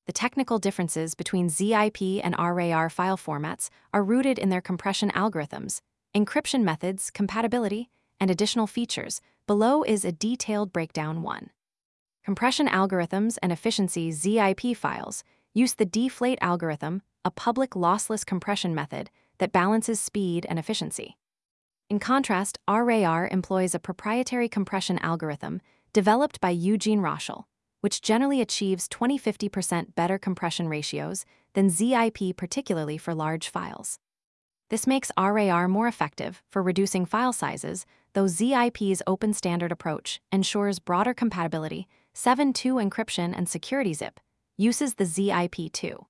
The technical differences between ZIP and RAR file formats are rooted in their compression algorithms, encryption methods, compatibility, and additional features. Below is a detailed breakdown. 1. Compression algorithms and efficiency. ZIP files use the deflate algorithm, a public lossless compression method that balances speed and efficiency. In contrast, RAR employs a proprietary compression algorithm developed by Eugene Rochel, which generally achieves 20–50% better compression ratios than ZIP, particularly for large files. This makes RAR more effective for reducing file sizes, though ZIP's open standard approach ensures broader compatibility. 7. 2. Encryption and security. ZIP uses the ZIP 2.0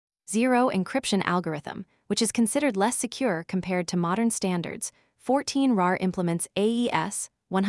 encryption algorithm, which is considered less secure compared to modern standards. 14. RAR implements AES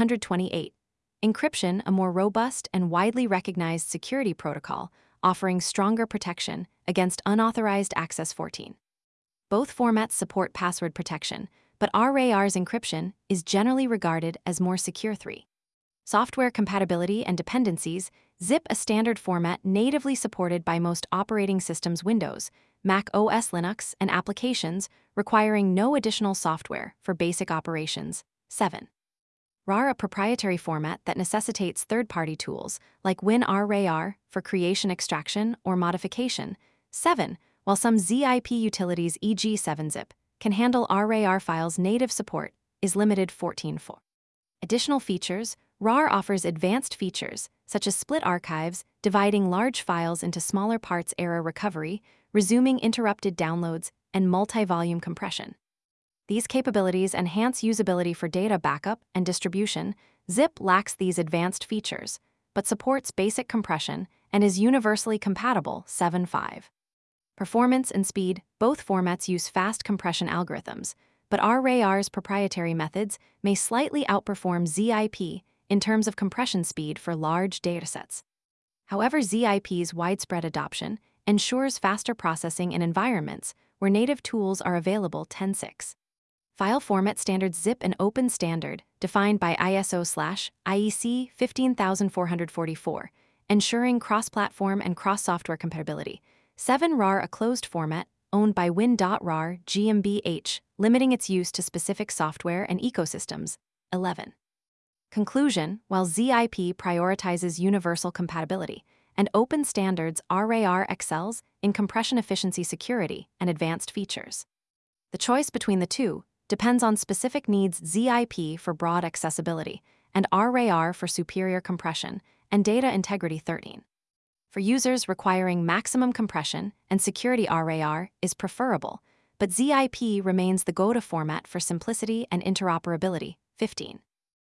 128 encryption, a more robust and widely recognized security protocol, offering stronger protection against unauthorized access. 14. Both formats support password protection, but RAR's encryption is generally regarded as more secure. 3. Software compatibility and dependencies. ZIP, a standard format natively supported by most operating systems, Windows, Mac OS, Linux, and applications, requiring no additional software for basic operations. 7. RAR, a proprietary format that necessitates third-party tools like WinRAR for creation, extraction, or modification. 7. While some ZIP utilities, e.g. 7-zip, can handle RAR files, native support is limited. 14. 4. Additional features. RAR offers advanced features, such as split archives, dividing large files into smaller parts, error recovery, resuming interrupted downloads, and multi-volume compression. These capabilities enhance usability for data backup and distribution. ZIP lacks these advanced features, but supports basic compression and is universally compatible. 7. 5. Performance and speed. Both formats use fast compression algorithms, but RAR's proprietary methods may slightly outperform ZIP in terms of compression speed for large datasets. However, ZIP's widespread adoption ensures faster processing in environments where native tools are available. 10. 6. File format standards. ZIP, an open standard defined by ISO/IEC 15444, ensuring cross-platform and cross-software compatibility. 7. RAR, a closed format owned by Win.RAR GmbH, limiting its use to specific software and ecosystems. 11. Conclusion. While ZIP prioritizes universal compatibility and open standards, RAR excels in compression efficiency, security, and advanced features. The choice between the two depends on specific needs: ZIP for broad accessibility, and RAR for superior compression and data integrity. 13. For users requiring maximum compression and security, RAR is preferable, but ZIP remains the go-to format for simplicity and interoperability. 15.